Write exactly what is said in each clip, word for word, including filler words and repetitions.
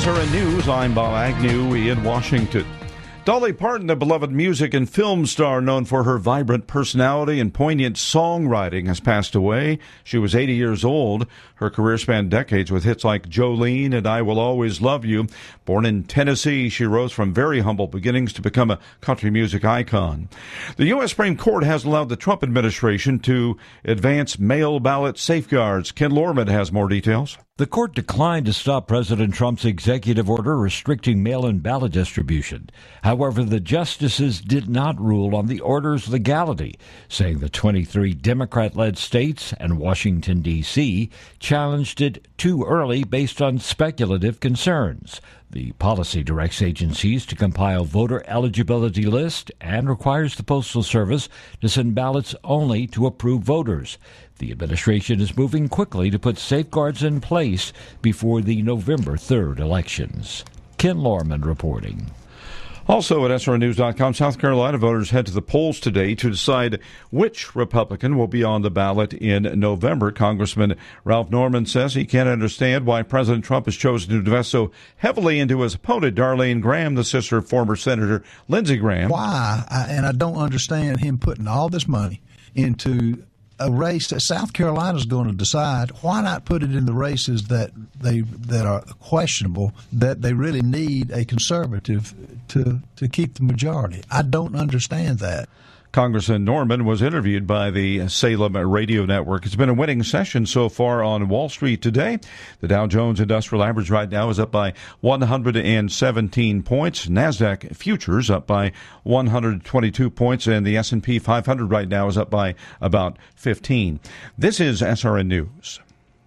S R N News, I'm Bob Agnew in Washington. Dolly Parton, the beloved music and film star known for her vibrant personality and poignant songwriting, has passed away. She was eighty years old. Her career spanned decades with hits like Jolene and I Will Always Love You. Born in Tennessee, she rose from very humble beginnings to become a country music icon. The U S Supreme Court has allowed the Trump administration to advance mail ballot safeguards. Ken Lorman has more details. The court declined to stop President Trump's executive order restricting mail-in ballot distribution. However, the justices did not rule on the order's legality, saying the twenty-three Democrat-led states and Washington, D C challenged it too early based on speculative concerns. The policy directs agencies to compile voter eligibility lists and requires the Postal Service to send ballots only to approved voters. The administration is moving quickly to put safeguards in place before the November third elections. Ken Lorman reporting. Also at S R N news dot com, South Carolina voters head to the polls today to decide which Republican will be on the ballot in November. Congressman Ralph Norman says he can't understand why President Trump has chosen to invest so heavily into his opponent, Darlene Graham, the sister of former Senator Lindsey Graham. Why? I, and I don't understand him putting all this money into a race that South Carolina is going to decide. Why not put it in the races that they that are questionable, that they really need a conservative to to keep the majority? I don't understand that. Congressman Norman was interviewed by the Salem Radio Network. It's been a winning session so far on Wall Street today. The Dow Jones Industrial Average right now is up by one hundred seventeen points. NASDAQ futures up by one hundred twenty-two points, and the S and P five hundred right now is up by about fifteen. This is S R N News.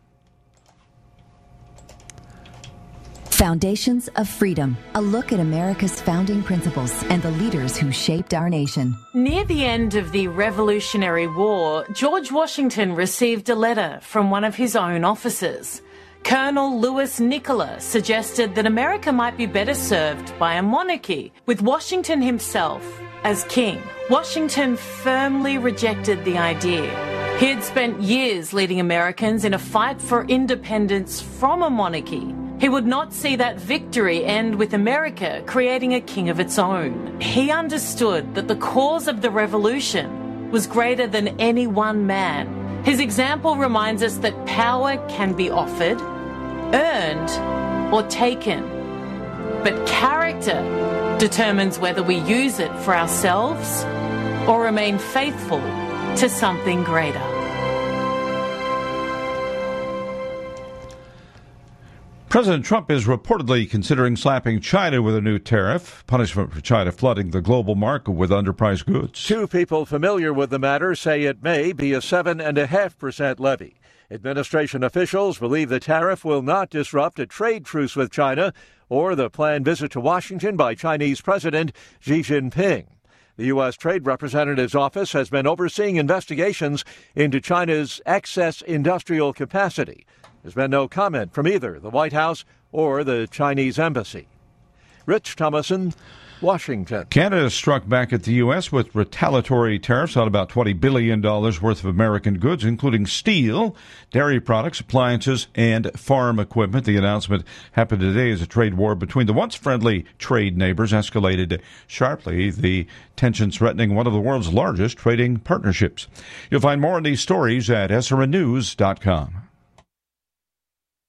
Foundations of Freedom, a look at America's founding principles and the leaders who shaped our nation. Near the end of the Revolutionary War, George Washington received a letter from one of his own officers. Colonel Louis Nicola suggested that America might be better served by a monarchy, with Washington himself as king. Washington firmly rejected the idea. He had spent years leading Americans in a fight for independence from a monarchy. He would not see that victory end with America creating a king of its own. He understood that the cause of the revolution was greater than any one man. His example reminds us that power can be offered, earned, or taken. But character determines whether we use it for ourselves or remain faithful to something greater. President Trump is reportedly considering slapping China with a new tariff, punishment for China flooding the global market with underpriced goods. Two people familiar with the matter say it may be a seven point five percent levy. Administration officials believe the tariff will not disrupt a trade truce with China or the planned visit to Washington by Chinese President Xi Jinping. The U S. Trade Representative's office has been overseeing investigations into China's excess industrial capacity. There's been no comment from either the White House or the Chinese embassy. Rich Thomason, Washington. Canada struck back at the U S with retaliatory tariffs on about twenty billion dollars worth of American goods, including steel, dairy products, appliances, and farm equipment. The announcement happened today as a trade war between the once friendly trade neighbors escalated sharply, the tensions threatening one of the world's largest trading partnerships. You'll find more on these stories at S R N news dot com.